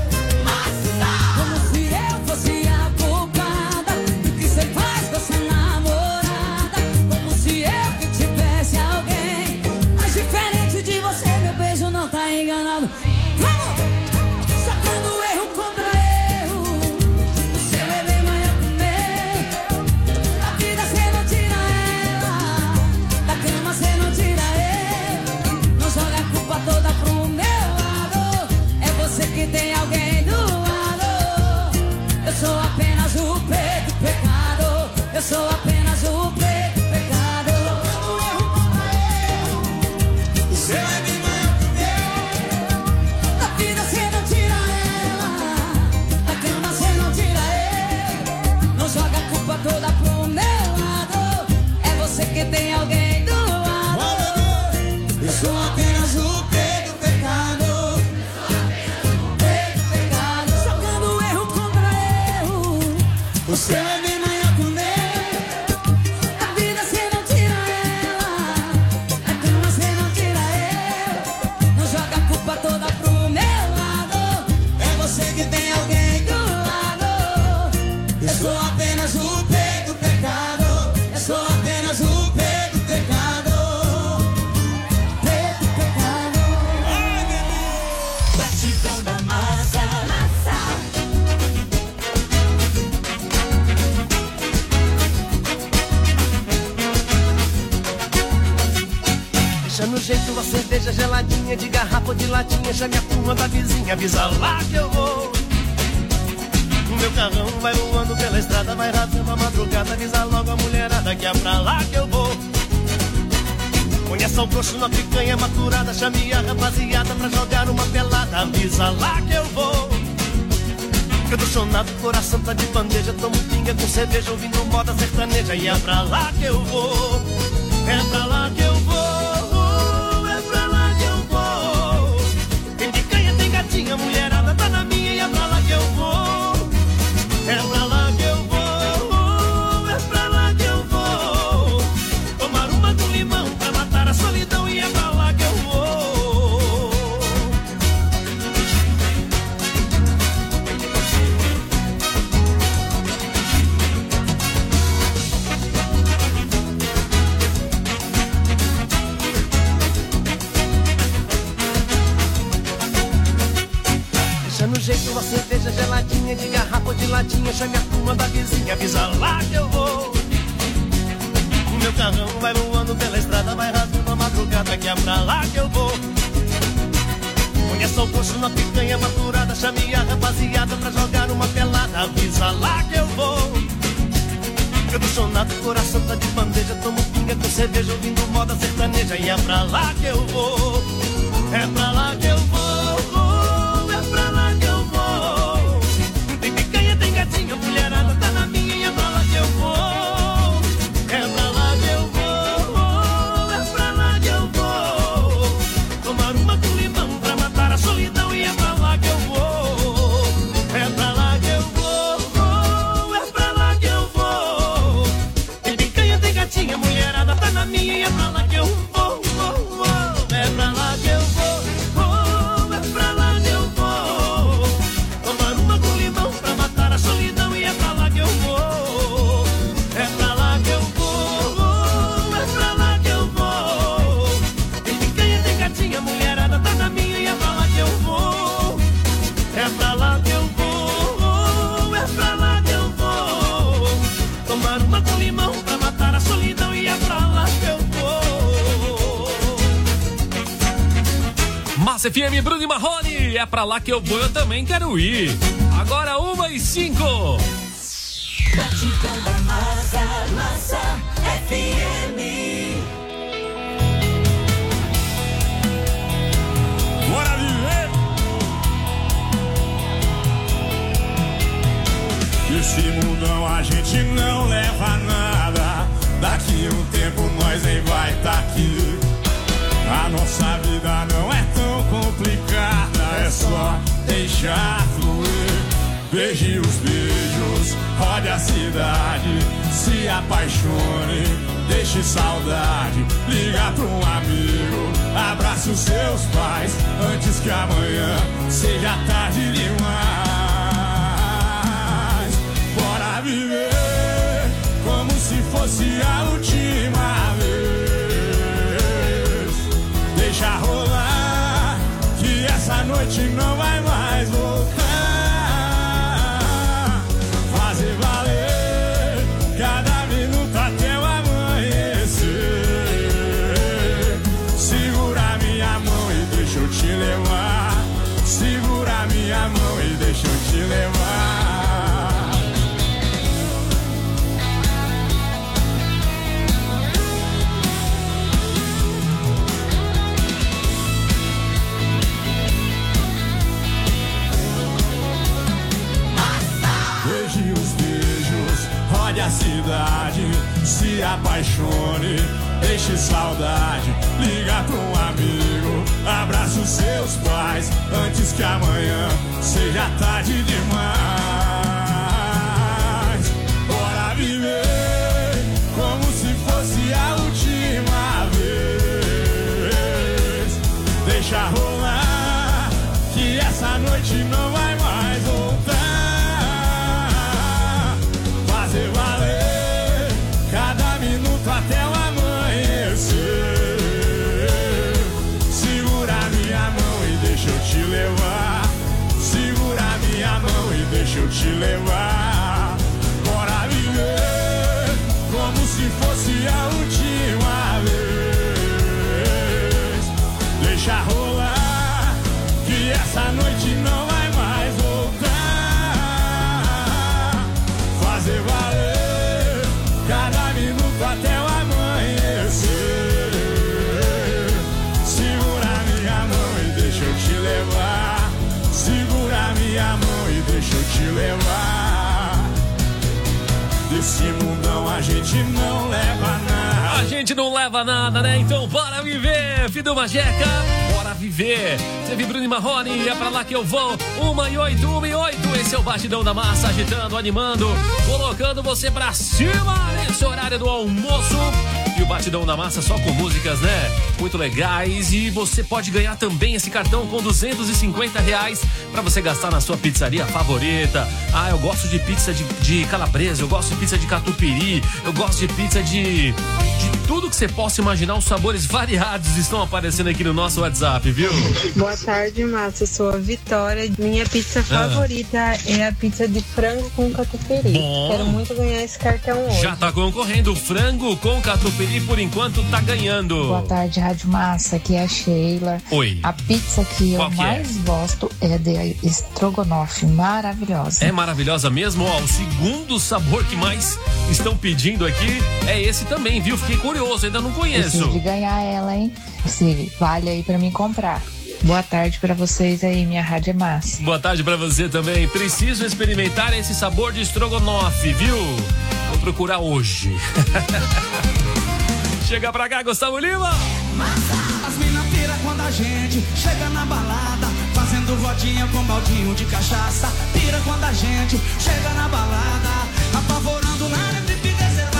Como se eu fosse a culpada do que você faz com sua namorada. Como se eu que tivesse alguém. Mas diferente de você, meu beijo não tá enganado. Vamos! Sacando erro contra erro, o seu é bem maior que o meu. Da vida cê não tira ela, da cama cê não tira ele. Não joga a culpa toda pro meu lado. É você que tem alguém do lado. Eu sou apenas o P do pecado. Eu sou apenas o P do pecado. O seu é bem maior que o meu. jeito uma cerveja geladinha, de garrafa ou de latinha, chame a turma da vizinha, avisa lá que eu vou. O meu carrão vai voando pela estrada, vai rasgando a madrugada, avisa logo a mulherada que é pra lá que eu vou. Ponha sal grosso na picanha maturada, chame a rapaziada pra jogar uma pelada, avisa lá que eu vou. Eu tô chonado, coração tá de bandeja, tomo pinga com cerveja, ouvindo moda sertaneja, e é pra lá que eu vou. É pra lá que eu vou, é pra lá que eu vou. Tem picanha, tem gatinha, mulherada tá na minha, e é pra lá que eu vou. É pra lá que eu vou, é pra lá que eu vou. Tomar uma com limão pra matar a solidão, e é pra lá que eu vou. No jeito uma cerveja geladinha, de garrafa ou de latinha, chame a turma da vizinha, avisa lá que eu vou. O meu carrão vai voando pela estrada, vai rasgando a madrugada, que é pra lá que eu vou. Conheça o coxo na picanha maturada, chame a rapaziada pra jogar uma pelada, avisa lá que eu vou. Eu tô chonado, coração tá de bandeja, tomo pinga com cerveja, ouvindo moda sertaneja, e é pra lá que eu vou. É pra lá que eu vou. Mulherada tá na minha, e é pra lá que eu vou. É pra lá que eu vou, é pra lá que eu vou. Tomar uma com limão pra matar a solidão, e é pra lá que eu vou. É pra lá que eu vou, é pra lá que eu vou. Tem picanha, tem gatinha, mulherada tá na minha, e é pra lá que eu vou. É pra lá que eu vou, é pra lá que eu vou. Tomar uma com limão pra matar a solidão, e é pra lá que eu vou. É pra lá que eu vou, é pra lá que eu vou. Tem picanha, tem gatinha, mulherada tá na minha, e é pra lá que eu vou. É pra lá que eu vou, é pra lá que eu vou. Tomar uma com limão pra matar a solidão, e é pra lá que eu vou. Massa F M, Bruno e Marrone, é pra lá que eu vou, eu também quero ir. Agora uma e cinco. Batidão da Massa, Massa F M. Bora viver! Esse mundão a gente não leva nada. Daqui um tempo nós nem vai tá aqui. A nossa vida não é tão complicada, é só deixar fluir. Beije os beijos, rode a cidade, se apaixone, deixe saudade. Liga pra um amigo, abraça os seus pais, antes que amanhã seja tarde demais. Bora viver como se fosse a última vez. Deixa rolar, que essa noite não vai mais voltar. Fazer valer cada minuto até o amanhecer. Segura minha mão e deixa eu te levar. Segura minha mão e deixa eu te levar. A cidade, se apaixone, deixe saudade. Liga pra um amigo, abraça os seus pais, antes que amanhã seja tarde demais. Bora viver como se fosse a última vez. Deixa rolar, que essa noite não vai mais voltar. Fazer valer cada minuto até o amanhecer. Segura minha mão e deixa eu te levar. Segura minha mão e deixa eu te levar. Bora viver como se fosse a última vez. essa noite não vai mais voltar. Fazer valer cada minuto até o amanhecer. Segura minha mão e deixa eu te levar. Segura minha mão e deixa eu te levar. Desse mundão a gente não leva nada. A gente não leva nada, né? Então bora viver, filho do Majeca. Bora viver. Teve Bruno e Marrone, é pra lá que eu vou. Uma e oito, uma e oito. Esse é o Batidão da Massa, agitando, animando, colocando você pra cima nesse horário do almoço. E o Batidão da Massa só com músicas, né? Muito legais. E você pode ganhar também esse cartão com duzentos e cinquenta reais pra você gastar na sua pizzaria favorita. Ah, eu gosto de pizza de, de calabresa, eu gosto de pizza de catupiry, eu gosto de pizza de... de tudo que você possa imaginar. Os sabores variados estão aparecendo aqui no nosso WhatsApp, viu? Boa tarde, Massa. Eu sou a Vitória. Minha pizza favorita ah. é a pizza de frango com catupiry. Bom. Quero muito ganhar esse cartão hoje. Já tá concorrendo. Frango com catupiry, por enquanto, tá ganhando. Boa tarde, Rádio Massa. Aqui é a Sheila. Oi. A pizza que Qual eu que mais é? gosto é de estrogonofe. Maravilhosa. É maravilhosa mesmo? Ó, o segundo sabor que mais estão pedindo aqui é esse também, viu? Fiquei curioso, ainda não conheço. Preciso de ganhar ela, hein? Se vale aí pra mim comprar. Boa tarde pra vocês aí, minha Rádio Massa. Boa tarde pra você também. Preciso experimentar esse sabor de estrogonofe, viu? Vou procurar hoje. Chega pra cá, Gustavo Lima. As mina pira quando a gente chega na balada, fazendo rodinha com baldinho de cachaça. Pira quando a gente chega na balada, apavorando na área de pica reservada.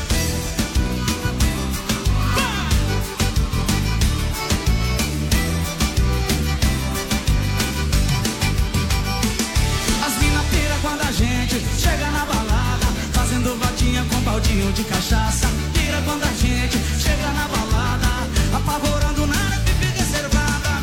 As mina pira quando a gente chega na balada, fazendo rodinha com baldinho de cachaça. Pira quando a gente chega na balada, apavorando na área de pica reservada.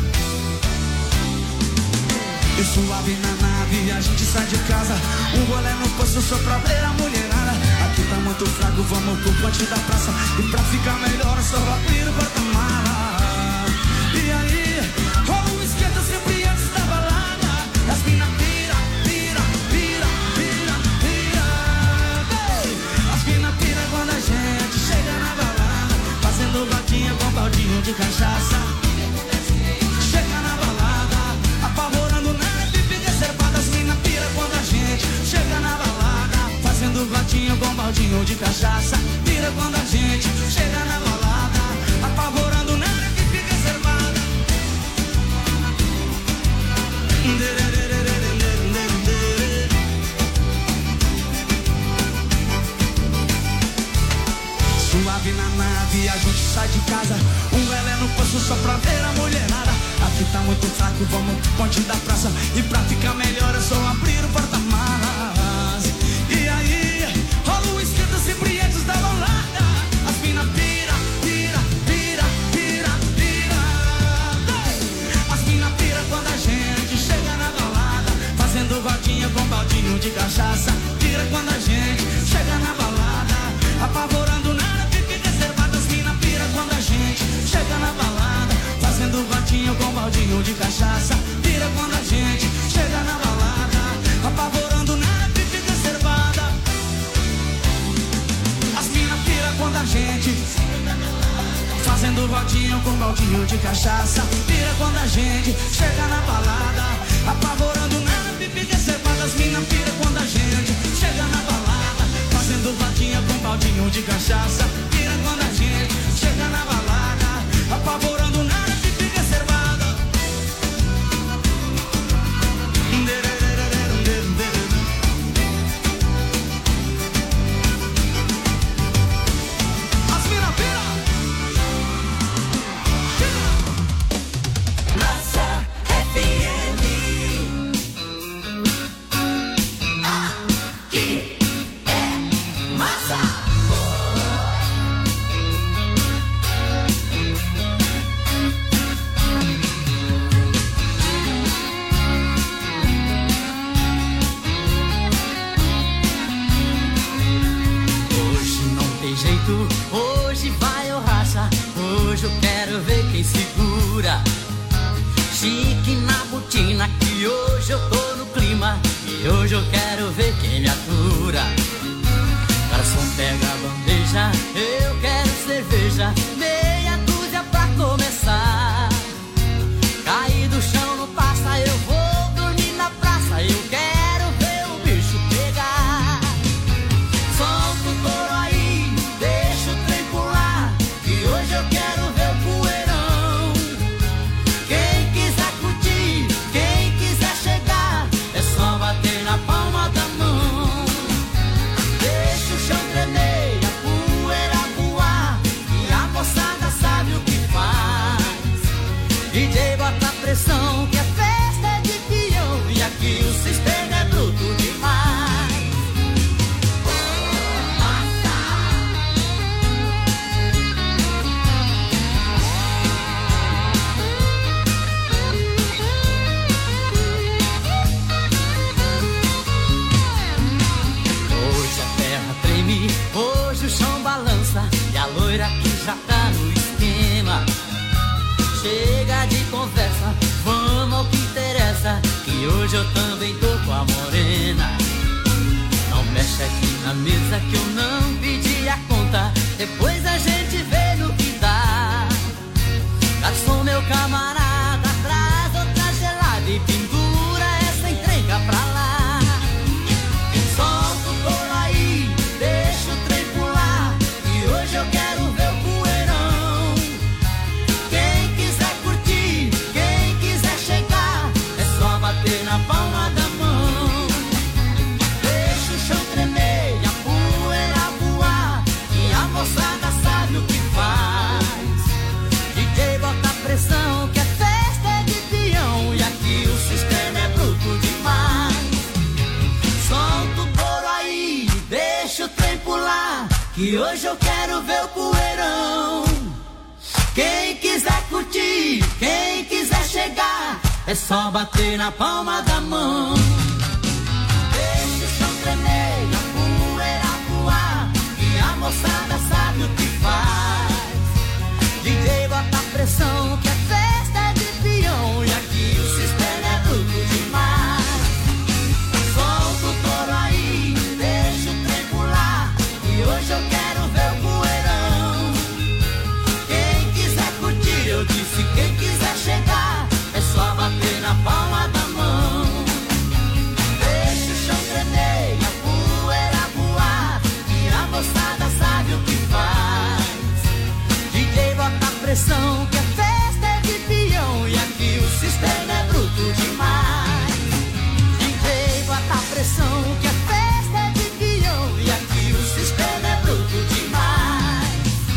E suave na nave, a gente sai de casa, um rolê no poço só pra ver a mulherada. Aqui tá muito fraco, vamos pro ponte da praça, e pra ficar melhor só abrir o porta-mala. E aí, rola um esquenta sempre antes da balada. As mina pira, pira, pira, pira, pira. Ei! As mina pira quando a gente chega na balada, fazendo vaquinha com baldinho de cachaça. Chega na balada, apavorando na as mina pira quando a gente chega na balada, fazendo vatinho com baldinho de cachaça. Pira quando a gente chega na balada, apavorando na área que fica reservada. Suave na nave, a gente sai de casa, um relé no poço só pra ver a mulherada. Aqui tá muito fraco, vamos pro ponte da praça, e pra ficar melhor é só abrir o porta-malas. E aí, rola o esquenta sempre antes da balada. As mina pira, pira, pira, pira, pira. As mina pira quando a gente chega na balada, fazendo rodinha com baldinho de cachaça. Pira quando a gente chega na balada, apavorando na área que fica reservada. As mina pira quando a gente chega na balada, fazendo vatinho com baldinho de cachaça. Pira quando a gente chega na balada, apavorando na área que fica reservada. As mina pira quando a gente fazendo vatinho com baldinho de cachaça. Pira quando a gente chega na balada, apavorando na área que fica reservada. As mina pira quando a gente chega na balada, fazendo vatinho com baldinho de cachaça. Pira quando a gente chega na balada, apavorando na área que fica reservada. As mina pira. Massa F M. Aqui é massa. D J bota pressão, que a festa é de peão e aqui o sistema é bruto demais. Hoje a terra treme, hoje o chão balança e a loira que já tá no esquema. Chega de conversa, vamos ao que interessa, que hoje eu também tô com a morena. Não mexe aqui na mesa que eu não pedi a conta, depois a gente vê no que dá. Garçom, meu camarada, traz outra gelada e pendura essa encrenca pra lá. Solta o couro aí, deixa o trem pular, e hoje eu quero ver o poeirão. Quem quiser curtir, quem quiser chegar, é só bater na palma da mão. Deixa o chão tremer e a poeira voar, e a moçada sabe o que faz. D J bota pressão, que a festa é de peão e aqui o sistema é bruto demais. Solta o couro aí, deixa o trem pular, que hoje eu quero ver o poeirão. Quem quiser curtir, quem quiser chegar, é só bater na palma da mão. Deixa o chão tremer, a poeira voar, e a moçada sabe o que faz. D J bota pressão, que a festa é de peão e aqui o sistema é bruto demais. Solta o touro aí, deixa o trem pular, e hoje eu quero ver o poeirão. Quem quiser curtir, eu disse, quem quiser chegar, é só bater na palma da mão. Deixa o chão tremer, a poeira voar, e a moçada sabe o que faz. D J bota pressão, que a festa é de peão e aqui o sistema é bruto demais. D J bota pressão, que a festa é de peão e aqui o sistema é bruto demais.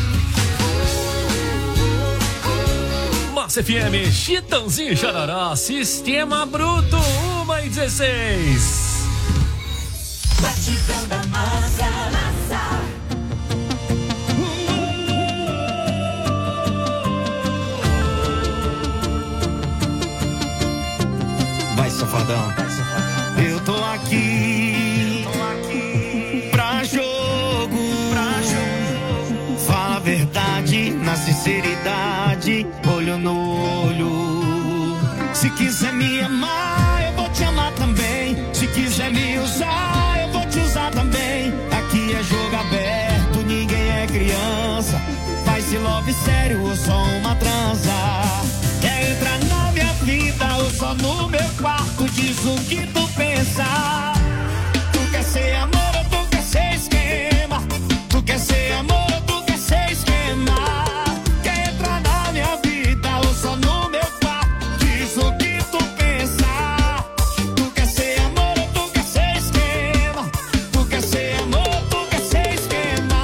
Massa F M, Chitãozinho e Chororó, Sistema Bruto, uma e dezesseis. Batidão da massa, massa. Vai, safadão. Eu tô aqui, pra jogo. Fala a verdade, na sinceridade, olho no olho. Se quiser me amar, eu vou te amar também. Se quiser me usar, eu vou te usar também. Aqui é jogo aberto, ninguém é criança. Faz-se love sério ou só uma transa. Quer entrar na minha vida ou só no meu quarto? Diz o que tu pensa. Tu quer ser amor ou tu quer ser esquema? Tu quer ser amor ou tu quer ser esquema? Quer entrar na minha vida ou só no meu quarto? Diz o que tu pensa. Tu quer ser amor ou tu quer ser esquema? Tu quer ser amor ou tu quer ser esquema?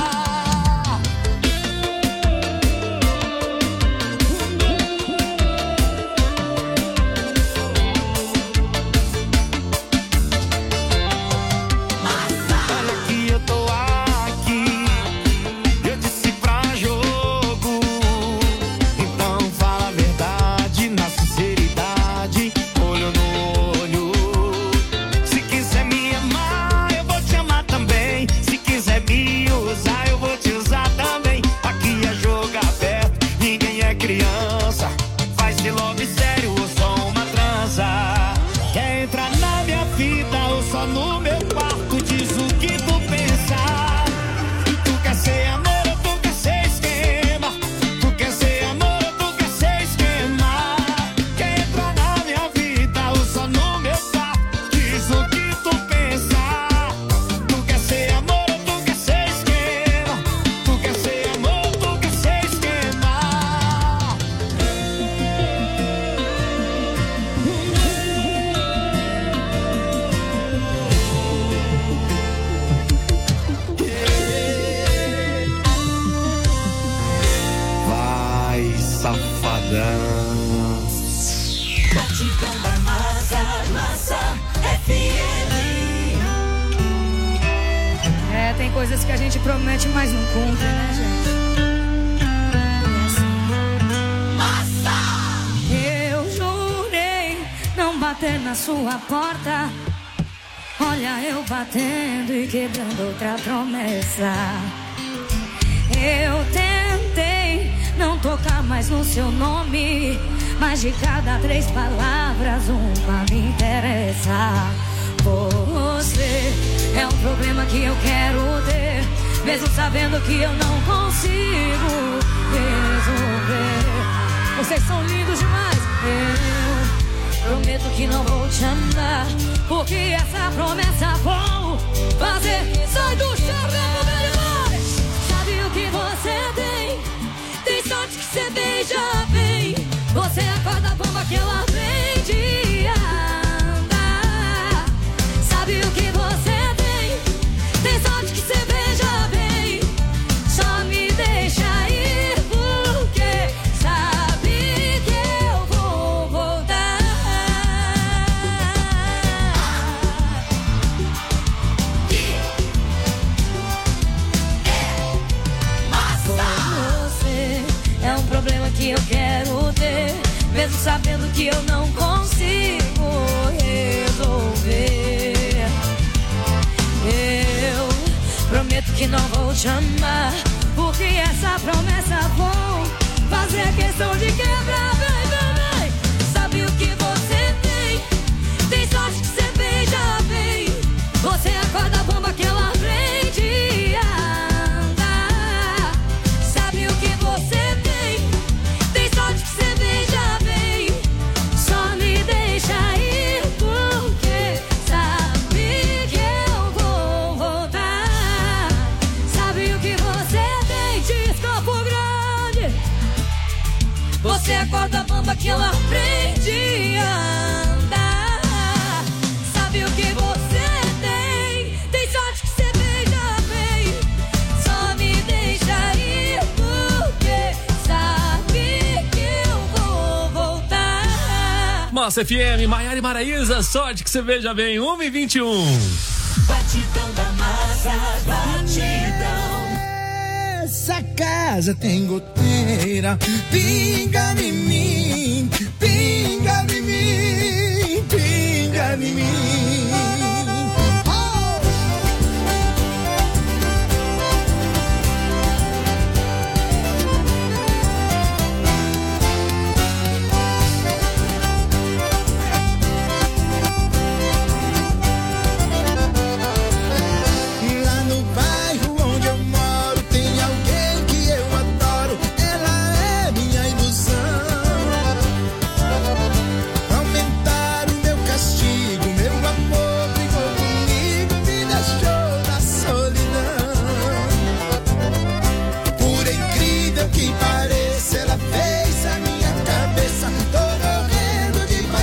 Batidão da Massa, Massa F M. É, tem coisas que a gente promete, mas não cumpre, né, gente? Massa! Eu jurei não bater na sua porta. Olha eu batendo e quebrando outra promessa. Eu tentei não tocar mais no seu nome, mas de cada três palavras uma me interessa. Você é um problema que eu quero ter, mesmo sabendo que eu não consigo resolver. Vocês são lindos demais. Eu prometo que não vou te amar, porque essa promessa vou fazer. Sai do chão, meu demais. Sabe o que você tem? Tem sorte que você beija bem. Você é a corda bamba que eu aprendi a andar. Sabe o que você tem? Tem sorte que você beija bem. Só me deixa ir, porque sabe que eu vou voltar. Você é um problema que eu quero ter, mesmo sabendo que eu não consigo resolver. Eu prometo que não vou te amar, porque essa promessa vou fazer questão de quebrar. Vem, vem, vem. Sabe o que você tem? Tem sorte que você beija bem. Você é a corda bamba que eu aprendi a andar. Sabe o que você tem? Tem sorte que você beija bem. Só me deixa ir, porque sabe que eu vou voltar. Sabe o que você tem? Diz Campo Grande. Você é a corda bamba que eu aprendi a andar. Sabe o que você tem? Tem sorte que você beija bem. Só me deixa ir, porque sabe que eu vou voltar. Massa F M, Maiara e Maraísa, sorte que você veja bem, uma e vinte e um. Batidão da Massa, batidão. Essa casa tem goteira, pinga em mim.